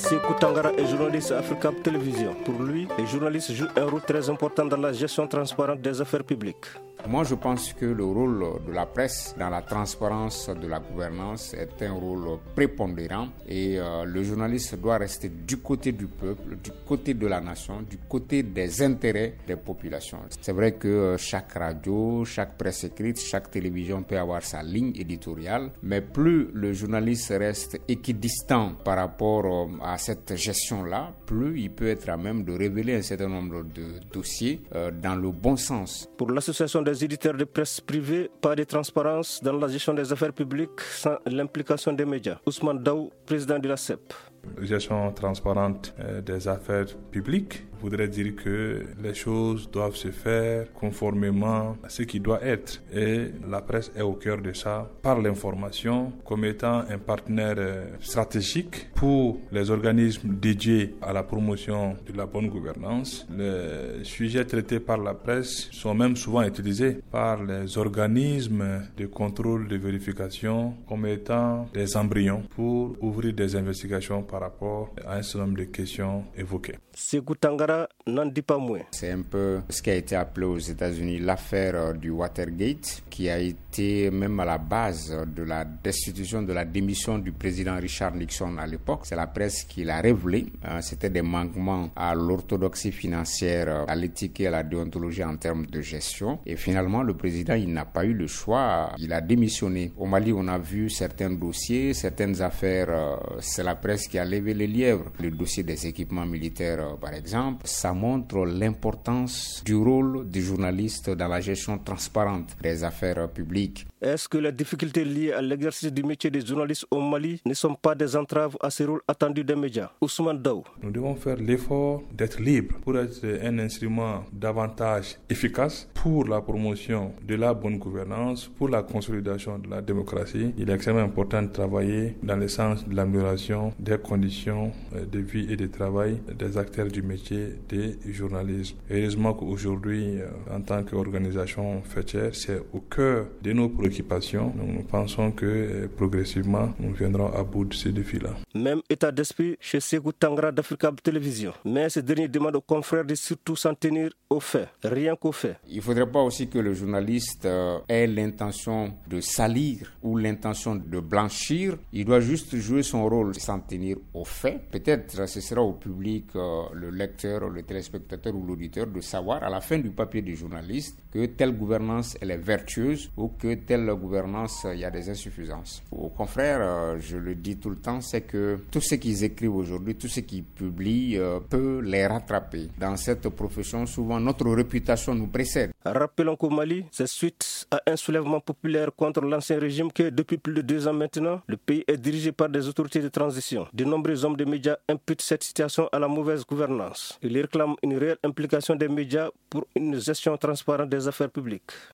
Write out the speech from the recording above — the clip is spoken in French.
Sékou Tangara est journaliste à Africa Télévision. Pour lui, les journalistes jouent un rôle très important dans la gestion transparente des affaires publiques. Moi, je pense que le rôle de la presse dans la transparence de la gouvernance est un rôle prépondérant et le journaliste doit rester du côté du peuple, du côté de la nation, du côté des intérêts des populations. C'est vrai que chaque radio, chaque presse écrite, chaque télévision peut avoir sa ligne éditoriale, mais plus le journaliste reste équidistant par rapport à cette gestion-là, plus il peut être à même de révéler un certain nombre de dossiers dans le bon sens. Pour l'association des éditeurs de presse privée, pas de transparence dans la gestion des affaires publiques sans l'implication des médias. Ousmane Daou, président de la CEP. Gestion transparente des affaires publiques voudrait dire que les choses doivent se faire conformément à ce qui doit être. Et la presse est au cœur de ça par l'information comme étant un partenaire stratégique pour les organismes dédiés à la promotion de la bonne gouvernance. Les sujets traités par la presse sont même souvent utilisés par les organismes de contrôle de vérification comme étant des embryons pour ouvrir des investigations par rapport à un certain nombre de questions évoquées. Sékou Tangara n'en dit pas moins. C'est un peu ce qui a été appelé aux États-Unis l'affaire du Watergate, qui a été même à la base de la destitution, de la démission du président Richard Nixon à l'époque. C'est la presse qui l'a révélé. C'était des manquements à l'orthodoxie financière, à l'éthique et à la déontologie en termes de gestion. Et finalement, le président, il n'a pas eu le choix. Il a démissionné. Au Mali, on a vu certains dossiers, certaines affaires. C'est la presse qui a levé les lièvres. Le dossier des équipements militaires, par exemple, ça montre l'importance du rôle du journaliste dans la gestion transparente des affaires publiques. Est-ce que les difficultés liées à l'exercice du métier des journalistes au Mali ne sont pas des entraves à ce rôle attendu des médias? Ousmane Daou. Nous devons faire l'effort d'être libres pour être un instrument davantage efficace pour la promotion de la bonne gouvernance, pour la consolidation de la démocratie. Il est extrêmement important de travailler dans le sens de l'amélioration des conditions de vie et de travail des acteurs du métier des journalistes. Heureusement qu'aujourd'hui, en tant qu'organisation fêtière, c'est au cœur de nos préoccupations. Nous pensons que progressivement, nous viendrons à bout de ces défis-là. Même état d'esprit chez Sékou Tangara d'Africa Télévision. Mais ce dernier demande aux confrères de surtout s'en tenir aux faits, rien qu'aux faits. Il ne faudrait pas aussi que le journaliste ait l'intention de salir ou l'intention de blanchir. Il doit juste jouer son rôle, s'en tenir aux faits. Peut-être ce sera au public, le lecteur, le téléspectateur ou l'auditeur de savoir à la fin du papier du journaliste que telle gouvernance elle est vertueuse ou que telle gouvernance il y a des insuffisances. Aux confrères, je le dis tout le temps, c'est que tout ce qu'ils écrivent aujourd'hui, tout ce qu'ils publient peut les rattraper. Dans cette profession, souvent notre réputation nous précède. Rappelons qu'au Mali, c'est suite à un soulèvement populaire contre l'ancien régime que depuis plus de 2 ans maintenant, le pays est dirigé par des autorités de transition. De nombreux hommes de médias imputent cette situation à la mauvaise gouvernance. Ils réclament une réelle implication des médias pour une gestion transparente des affaires publiques.